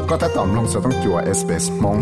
ก็ถ้าตอมลงสต้องจัว SBS มอง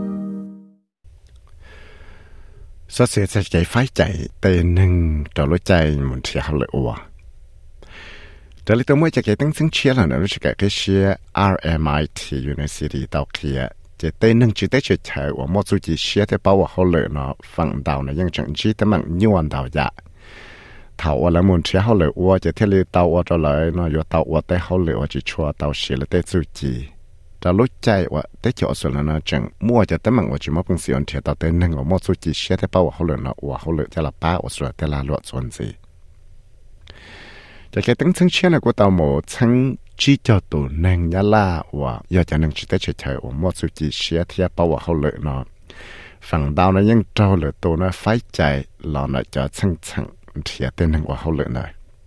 สเสียใจไฟใจเตนึงต่อรถใจหมุนเสียเลยว่ะแต่เลยตัวเมื่อจะเกิดตั้งซึ่งเชียร์แล้วนะรู้สึกแค่เชียร์ RMIT University ดาวเคลียจะเตนึงจะได้เฉยๆว่ามั่วสุจิเชียร์ที่เป้าว่าเขาเลยเนาะฝั่งดาวเนี่ยยังจังจีแต่มันย้อนดาวยะเท่าว่าแล้วหมุนเชียร์เขาเลยว่าจะเทเลดาวว่าจะเลยเนาะอยู่ดาวว่าแต่เขาเลยว่าจะชัวดาวเชียร์เลยแต่สุจิแต่รู้ใจว่าได้เจาะส่วนแล้วนะจังมั่วจะแต่มันว่าจะมาเป็นสิ่งที่ต่อเต้นหนึ่งว่ามั่วสุจิเชียแต่เป้าว่าเขาเลยนะว่าเขาเลยจะละป้าว่าส่วนแต่ละลวดส่วนสิจะแค่ตั้งซึ่งเชียนะกูต่อหมดทั้งจีเจ้าตัวหนึ่งยาลาว่าอยากจะนั่งจิตได้เฉยๆว่ามั่วสุจิเชียที่เป้าว่าเขาเลยนะฝั่งดาวนั้นยังเจ้าเลยตัวนั้นไฟใจเราน่ะจะซึ่งที่เต้นหนึ่งว่าเขาเลยนะ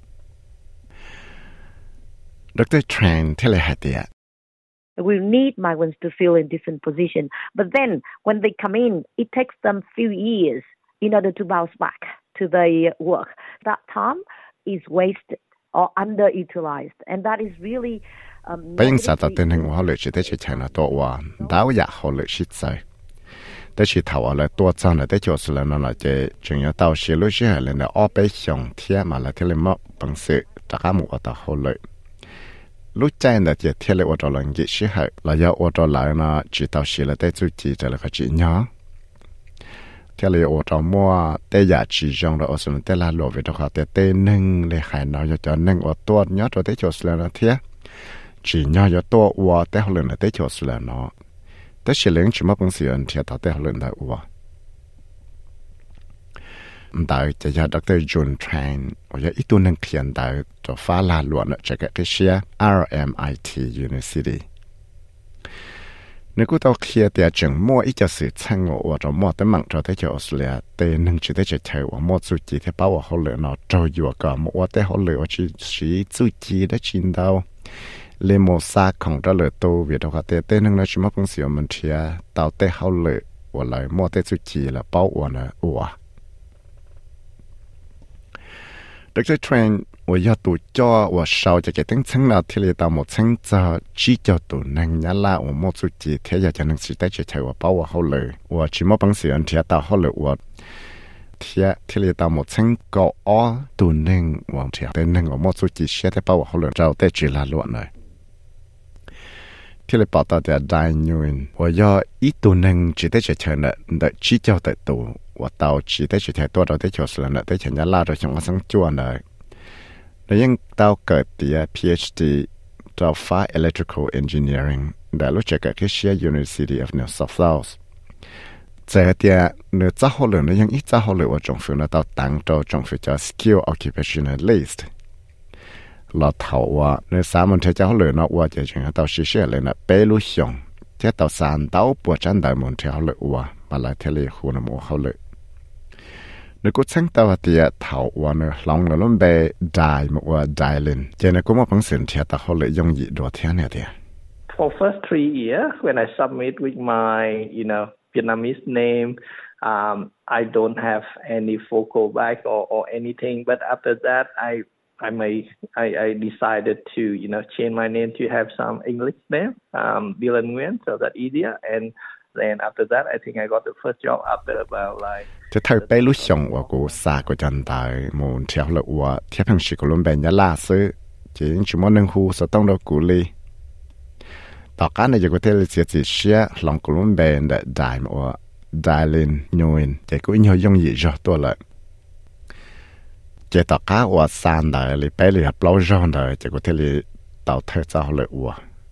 ดร.เทรนเทเลฮัตเตีย We need migrants to fill in different positions. But then when they come in, it takes them few years in order to bounce back to their work. That time is wasted or underutilized. And that is really... เป็นสัตว์ตัวหนึ่งว่าเลยจะได้ใช้นะตัวว่าดาวอยากเขาเลยชิดใจแต่ชิดเท่าอะไรตัวจันเลยได้จดแล้วนั่นแหละจะจึงจะ到时路线เลยนะออกไปส่งเที่ยมาแล้วที่เลยมาบังสือจากการหมู่ต่อเขาเลยรู้ใจนะจะเที่ยวเลยว่าตัวหลังยิ่งสิเหรอเราอยากว่าตัวหลังนะจี到时了ได้จุดจีจะเลยก็จีเนาะเที่ยวเลยว่าตัวมัวแต่อยากจีจงเราเอาส่วนแต่ละโลวิธีเขาแต่เต้หนึ่งเลยหายน้อยจะหนึ่งว่าตัวเนาะตัวได้จดแล้วนะเที่ยจีเนาะจะตัวว่าแต่เขาเลยนะได้จดแล้วเนาะแต่เฉลี่ยจะมาเป็นสิ่งที่ต่อแต่เขาเลยได้ว่าได้จะอยากดร.จอห์นเทรนว่าอีตัวนึงเขียนได้ตัวฟ้าลาหลวงจะเกิดเชีย RMIT University นึกว่าตัวเขียนแต่จังมั่วอีจะสื่อช่างว่าตัวมั่วแต่มั่งตัวได้จะออสเตรเลียแต่นึงจะได้จะใช้ว่ามั่วสุจิที่เป้าว่าเขาเลยเนาะตัวอยู่กับมั่วแต่เขาเลยว่าชีสุจิได้ชินดาวเลโมซาของตัวเลยตัวเวียดเขาแต่นึงนะชิมาเป็นสิ่งมันเทียตัวแต่เขาเลยว่าเลยมั่วแต่สุจิละเป้าว่านะว่าDr. Tran 我要读教我少这个等层了，提了到某层着只教读能呀啦，我莫做几天也就能时代去才我把我好了，我只莫本事人提到好了我提了到某层高二读能我提的能我莫做几些的把我好了，找得只拉乱了。提了报道的大牛，我要一读能只得去才呢，的只教的读。ว่าเตาจีได้จุดแทนตัวเราได้จดแล้วนะได้ฉันยาลาโดยช่างว่าสังจวนเลยแล้วยังเตาเกิดเตีย PhD เจ้าฟ้า Electrical Engineering ได้รู้จักกับที่เชีย University of New South Wales เจอเตียเนื้อจ้าหัวเหลืองยังอีจ้าหัวเหลืองว่าจงฝืนเตาตั้งโตจงฝืนจะ Skill Occupationalist เราเท่าว่าเนื้อสามันเทจ้าหัวเหลืองว่าจะจึงเตาเชียเลยนะเปลุชงเจ้าเตาสารเตาปวดจันได้มันเทหัวเหลืองว่ามาลายทะเลคูนมัวเขาเลยนึกว่าช่างตัวเตียเท่าว่าเนื้อลองล้มเบได้มัวได้ลินเจนึกว่าพังสินเทียตาเขาเลยยงยีดัวเทียเนี่ยเดีย For first 3 years when I submit with my Vietnamese name I don't have any focal back or anything but after that I decided to change my name to have some English name Dylan Nguyen so that easier and Then after that, I think I got the first job after about like. จะเธอไปรู้ช่องว่ากูสากูจันตายมูนเที่ยวเลยว่าเที่ยวพังชิกุลุมเป็นยาลาซื้อจริงชั่วโมงหนึ่งหูสต้องเรากูเลยต่อการในจะกูเที่ยวเสียจีเชียลองกุลุมเป็นได้มาว่าได้ลินยูนจะกูอินยองยีจอตัวเลยจะต่อการว่าสานได้เลยไปเลยปล้อจอนได้จะกูเที่ยวต่อเธอเจ้าเลยว่า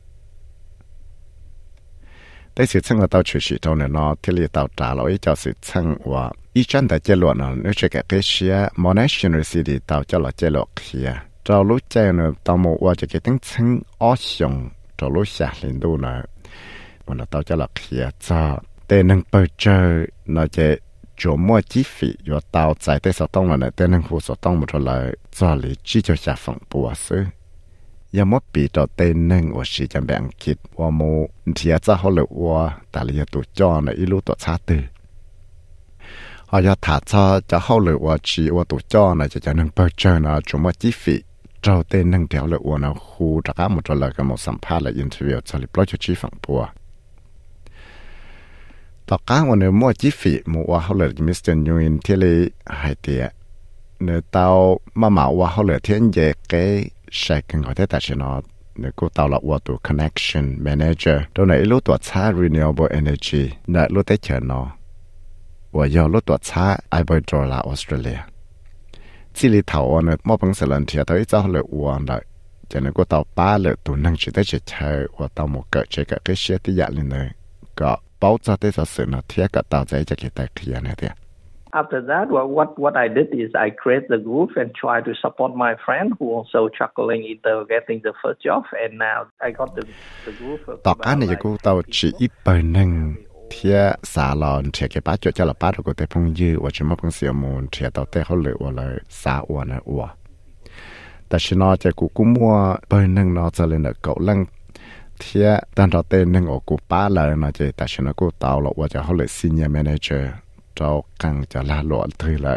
ได้สื่อช่างเราเตาช่วยชีตรงเนาะที่เรียกเตาจ่าเราอีเจ้าสื่อช่างว่าอีจันแต่เจริญเนาะนึกจะแก่เชีย Monash University เตาเจ้าเราเจริญเขียเรารู้ใจเนาะเตาโมว่าจะแก่ตั้งช่างอ้อชงเรารู้จักลินดูเนาะวันเราเตาเจ้าเราเขียจ้าแต่หนึ่งเปิดเจอเนาะจะจมมั่วจีฟีอยู่เตาใจแต่สต้องเราเนี่ยแต่หนึ่งหูสต้องหมดเลยจ้าเลยจีจะจะฝังปัวซื้อยามปีต่อเต้นหนึ่งว่าสิจะแบ่งคิดว่าโมเทียจะเขาเลยว่าแต่ละตัวจอในอีลูตัวชาตือเขาจะถาจะเขาเลยว่าชีว่าตัวจอในจะนึงเปิดเจอนะจมว่าจีฟี trâu tên nâng theo lợi uổng nào khu trả cá một trò lời cả mộtสัมภาษณ์là interview cho lịch blog cho chí phẳng bùaต่อการวันนี้มั่วจีฟีมัวเขาเลยมิสเตอร์ยูอินที่เลยหายเตียเนื้อเตามาว่าเขาเลยเทียนเยกใช้กันเขาได้แต่ชนะเนื้อกูเตาละว่าตัว connection manager ตัวไหนรู้ตัวช้า renewable energy เนื้อรู้ได้เชิญเนาะว่ายอรู้ตัวช้า Iberdrola Australia ที่ลีเท่าวันนี้มั่วพังสลันเทียตัวอีเจ้าเลยอ้วนเลยจะเนื้อกูเตาป้าเลยตัวนั่งจิตได้เฉยว่าเตาหมกเกิดเฉยกับเชี่ยที่อยากเลยเนยก็After that, what I did is I create the group and try to support my friend who also struggling into getting the first job, and now I got the group. ต่อการนี้กูเตาchỉ ít bờ nâng thia xả lòn thia cái bát cho là bát của cái phong dư và chúng phong siêu môn thia tao tê họ lựa là xả uo nè uo. Tại vì nó chỉ cũng mua bờ nâng nó cho lên là cậu lăng thế当到对那个古巴来那就但是那个到了我就后来 senior manager 就更就拉落去了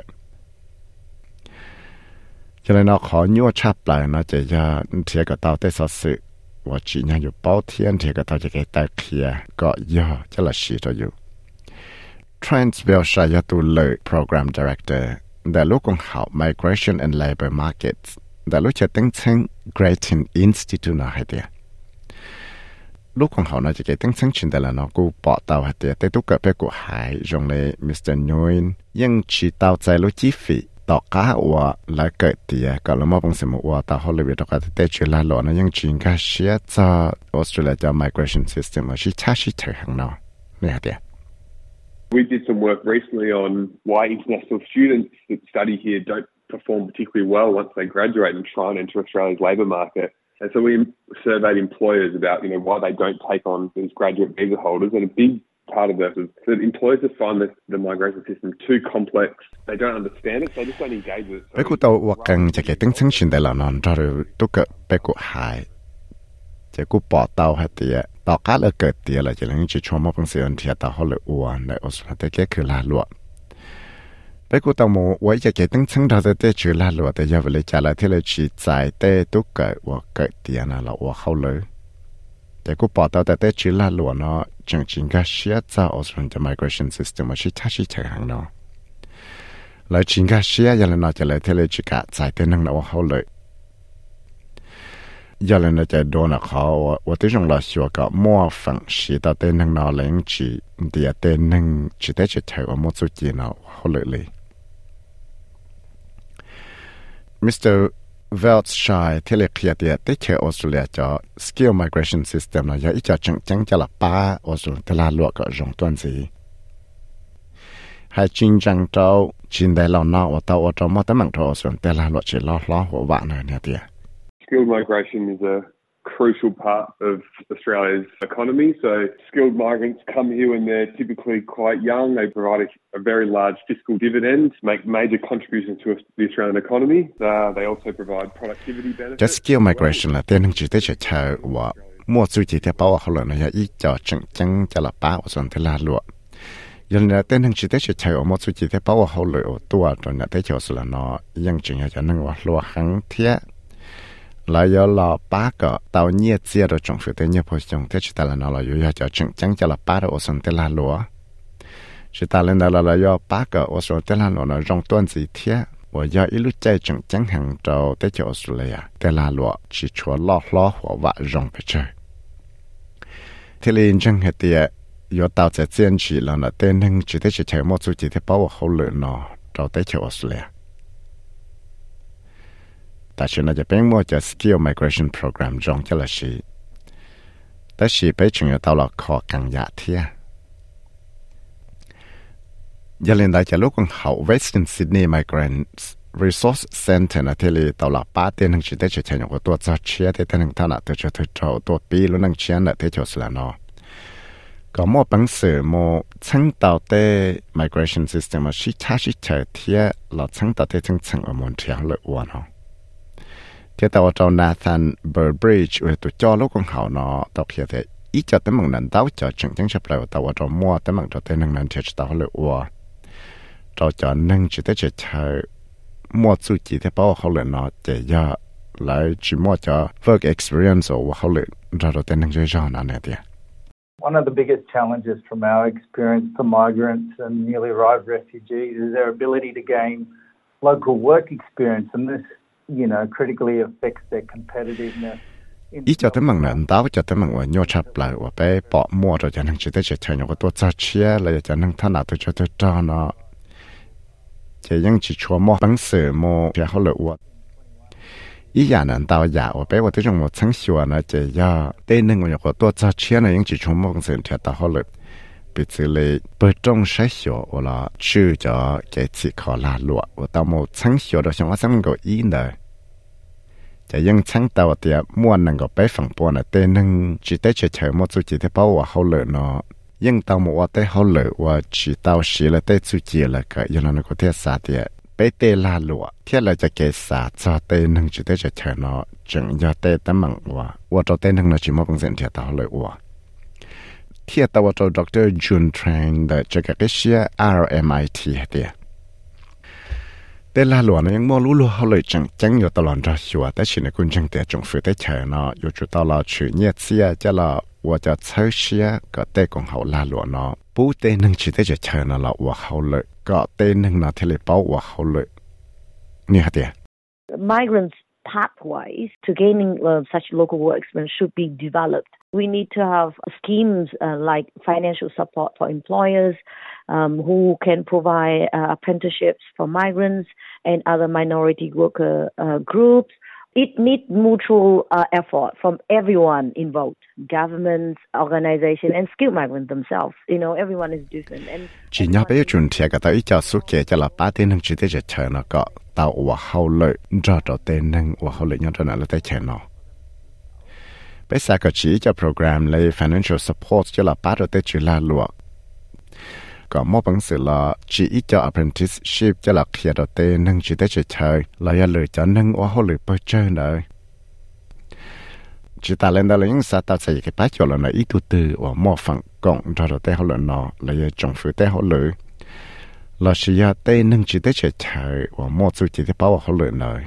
就来那ขอยั่วชับ来那就要这个到对说是我只要有包天这个到这个带开个要就了是就有 Transville 是要做了 program director แต่ลูกของเขา migration and labor markets แต่ลูกจะตั้งชื่อ Grattan Institute นะให้เดียลูกของเขาน่าจะเกิดตั้งชั้นชินแต่ละเนาะกูปอเตาหัดเดียแต่ตุกเกิดไปกูหายจงเลยมิสเตอร์นูนยังชีเตาใจลูกจีฟีต่อก้าว่าแล้วเกิดเดียก็แล้วมาบังสมุว่าตาฮอลลีวูดตอกเตจุลาหล่อนะยังจีนก็เชียจะออสเตรเลียจะ migration system ว่าชิชาชิเถอะข้างนอกเนี่ยเดีย We did some work recently on why international students that study here don't perform particularly well once they graduate and try and enter Australia's labour market. And so we surveyed employers about, why they don't take on these graduate visa holders. And a big part of that is that employers just find the migration system too complex. They don't understand it, so they just don't engage with it. ไปกูตัวว่ากันจะเกิดตั้งชั้นชินแต่ละนอนเราตุกเกิดไปกูหายจะกูปอเตาหัดเดียต่อก้าเลยเกิดเดียเลยจะเรื่องจะชวนมาเป็นเสียงเทียต่อเขาเลยอ้วนในออสเตรเลียก็คือลาลวดไปกูตัวมูไว้จะเกิดตั้งชั้นเราจะได้ชื่อลาลวดแต่ยังเวลาจะละที่เลยชี้ใจแต่ตุกเกิดว่าเกิดเดียนะเราว่าเขาเลยแต่กูปอเตาแต่ได้ชื่อลาลวดเนาะจริงๆก็เชื่อจะออสเตรเลีย migration system ว่าชิชิเฉยหังเนาะแล้วจริงก็เชื่อยังเลยเนาะจะเลยที่เลยชี้กะใจแต่นั่งเราว่าเขาเลย要人在多那好，我对上了学个模仿是到对能拿领取，第对能只得去台湾么做见了好累累。Mr. Weltshire ที่เรียกเดียได้เชื่อออสเตรเลียจะ skill migration system นะอย่าอีจะจังจะละป้าออสเตรเลียลาลวกก็รงต้นสิให้จริงจังเจ้าจินได้เราเนาะว่าเต้าว่าเจ้ามาแต่มันเท่าออสเตรเลียลาลวกจะล้อหัวว่าเนี่ยเดีย Skilled migration is a crucial part of Australia's economy. So skilled migrants come here when they're typically quite young. They provide a very large fiscal dividend, make major contributions to the Australian economy. They also provide productivity benefits. Just skilled migration là tên chỉ tới chờ và mua suy chỉ theo bảo họ là nhà ít cho chân cho là bảoส่วนที่ลาลวกยันเนี่ยเต้นทั้งชีวิตเฉยๆมั่วสุดที่เพราะว่าเขาเลยตัวตอนเนี่ยเต้เฉยสุดละเนาะยังจริงจะนั่งว่าลัวหังเทียlại do là ba cái tàu nhiệt xe rồi trong phía tây nhiệt phổ trong thế chỉ ta là nó là do cho chẳng cho là ba cái ô sơn tây la lúa chỉ ta lên đó là do ba cái ô sơn tây la lúa nó trong tuần gì thế và do ít lúc chạy chẳng hàng trâu tới chỗ Australia tây la lúa chỉ cho lo hoặc vạ trong phải chơi thế nên chẳng hệ tiệt do tàu sẽ diễn chỉ là nó tên hình chỉ tới chỉ chạy một số chỉ tới bảo hậu lửa nó trâu tới chỗ Australiaแต่ฉันจะเป็นมั่วจะ skill migration program จงจะละสิแต่สิไปถึงจะ到了ขอกังยาเทียอย่าเล่นได้จะลูกของเขา Western Sydney Migrants Resource Center นะที่เลย到了8เดือนนึงจะได้จะใช้อย่างตัวจะเชียร์ที่ตั้งท่านะตัวจะตัวปีแล้วนั่งเชียร์นะที่จะสละเนาะก็มั่วปังสือมั่วชั้นต่อเต้ migration system มาชิชาชิเฉยเทียเราชั้นต่อเต้ชั้นอมนเทียเลยอ้วนเนาะที่ตัวเจ้านาธานเบอร์บริดจ์ตัวเจ้าลูกของเขาเนาะตัวเพียงแต่อีเจ้าแต่เมืองนั้นเต้าเจ้าจังเฉพาะตัวเจ้ามั่วแต่เมืองเจ้าแต่หนึ่งนั้นเทียตัวเลยว่าเจ้าหนึ่งจะได้เฉยมั่วสุดจีที่เพราะเขาเลยเนาะจะย่อ lại chỉ mua cho work experience or họ lựa ra rồi tên năng chơi cho nó này tiệt. One of the biggest challenges from our experience for migrants and newly arrived refugees is their ability to gain local work experience, and this, critically affects their competitiveness. Ý cho tới mảng nền táo cho tới mảngว่าnhô chập lạiว่าไปbỏ mua rồi cho năng chỉ tới chơi nhô cáiตัวcha chia lại cho năngท่านตัวchoตัวcho nó chỉยังchỉชัวmua bằng sự mua thì họ lựaว่าý nhà nền táo giảว่าไปว่าตัวจงว่าทั้งชัวนะจะย่าเต้นหนึ่งว่าอย่างตัวcha chiaนะยังchỉชัวmua bằng sự thìตาเขาลยbị xử lý bởi trong sai sửa hoặc là chưa cho cái chỉ khó là lụa và tao một sáng sửa đó xong sáng có ý nữa chỉ những sáng tao thì mua năng có bé phẳng bò là tên năng chỉ tới chơi một số chỉ tới bảo và hậu lợi nó nhưng tao một tới hậu lợi và chỉ tao xí là tới số chỉ là cái cho nó có thể xả thì bé tê là lụa thế là cho cái xả cho tên năng chỉ tới chơi nó chẳng do tê tấm bằng và cho tên năng nó chỉ một bằng diện thì tao lợi vàที่ตัวดร. Jun Tran 的这个这些 RMIT 的，但là罗呢，ยังไม่รู้เขาเลยจังอยู่ตลอดชัวแต่สิ่งที่คุณจังแต่จงฝึกได้เฉยเนาะอยู่จุดตลอดชื่อเนี่ยเสียจะละว่าจะเชื่อเสียก็แต่ของเขาลาหลวเนาะปูเต้นึงชื่อได้จะเฉยเนาะละว่าเขาเลยก็เต้นึงเนาะที่เลยเป้าว่าเขาเลยนี่ฮะเดีย Migrants pathways to gaining such local work experience should be developed. We need to have schemes like financial support for employers who can provide apprenticeships for migrants and other minority worker groups. It needs mutual effort from everyone involved, governments, organizations, and skilled migrants themselves. Everyone is different. Chỉ nhớ bây giờ chuẩn thì cái tới cho số kia cho là ba tên năng chỉ để chơi nó có tao và hậu lợi cho đó tên năng và hậu lợi nhau cho nó là tới chơi nó. Bây giờ có chỉ cho program lấy financial support cho là ba rồi tới chỉ là luộc. Có một bằng sự là chỉ cho apprenticeship cho là khi đó tên năng chỉ tới chơi là ya lợi cho năng và hậu lợi bơi chơi nữa. Chỉ ta lên đó là những sao ta sẽ cái bát cho là nó ít tu tư và một phần cộng cho đó tới hậu lợi nó là ya trồng phụ tới hậu lợi. Là chỉ ya tên năng chỉ tới chơi và một số chỉ tới bảo hậu lợi nữa.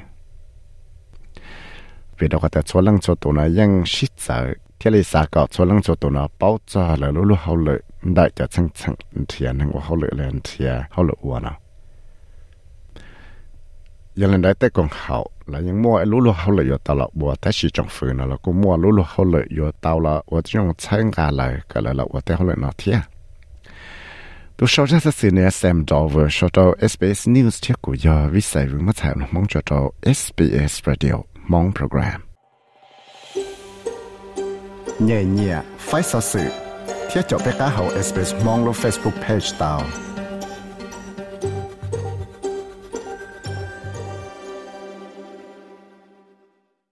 Vì đó có thể cho lăng cho tụi nóยังชิดใจที่เลยสาก็cho lăng cho tụi nó bảo cho là lúc họ lợi đại cho chân thiền năng của họ lợi lên thiền họ lợi uổng nào. Giờ lên đại tế còn hậu là những mua lúc họ lợi ở tàu là bùa thái sĩ trong phường là cũng mua lúc họ lợi ở tàu là ở trong sáng gà lại cái là ở tế họ lợi nó thiền. Tôi sau ra sự này xem Dover sau đó SBS News thiết của do viết sai với mất thảo mong cho đó SBS Radio mong program. Nhẹ nhẹ phải sao sự thiết cho bé cá hậu SBS mong lo Facebook page tao.